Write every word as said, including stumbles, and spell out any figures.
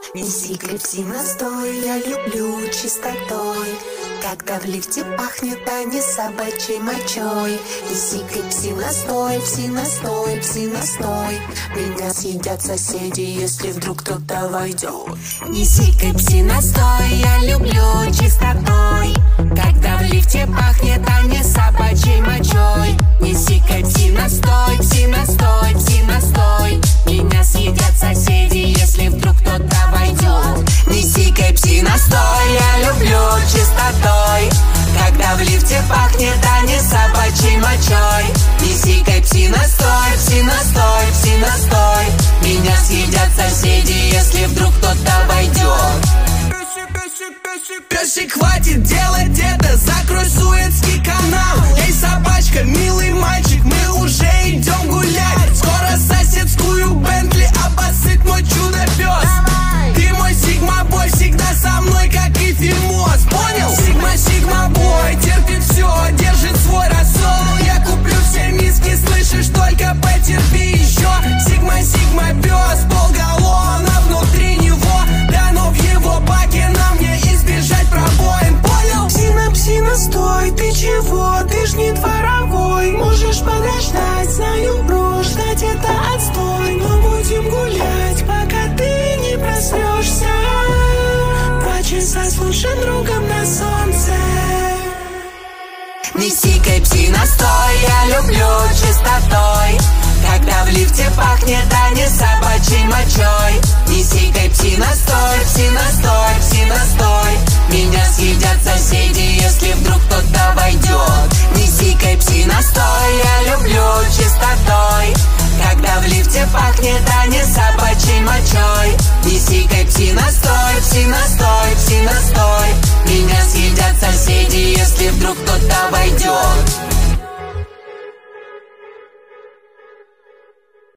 Неси крепси настой, я люблю чистотой. Когда в лифте пахнет, а не собачьей мочой. Неси крепси настой, пси настой, пси настой. Меня съедят соседи, если вдруг кто-то войдет. Неси крепси настой, я люблю чистотой. Когда в лифте пахнет, а не собачьей мочой. Неси крепси настой, пси настой, пси настой. Меня съедят соседи, если вдруг кто-то войдет. Неси крепси настой, я люблю чистотой. Когда в лифте пахнет, а не собачьей мочой. Неси крепси настой, пси настой, пси настой. Меня съедят соседи, если вдруг кто-то войдет. Песик, хватит делать это, закрой Суэцкий канал. Эй, собачка, милый мальчик, мы уже идем гулять. Скоро соседскую Бентли обоссыт мой чудо-пес. Ты мой сигма-бой, всегда со мной, как и Фимоз, понял? Сигма-сигма-бой, терпит все, держит свой рассол. Я куплю все миски, слышишь, только потерпи еще. Сигма-сигма-пес, полгаллона, а внутри него, да ну в его баке нам не избежать пробоин, понял? Псина, псина, стой, ты чего? Ты ж не дворовой. Можешь подождать, знаю, бро, ждать это отстой. Но будем гулять, пока ты не проснешься. Два часа с лучшим другом на солнце. Неси крепси настой, я люблю чистотой. Когда в лифте пахнет, а не собачьей мочой. Неси крепси настой, пси настой, пси настой. Меня съедят соседи, если вдруг кто-то войдет. Неси крепси настой, я люблю чистотой. Когда в лифте пахнет, а не собачьей мочой. Неси крепси настой, пси настой, пси настой.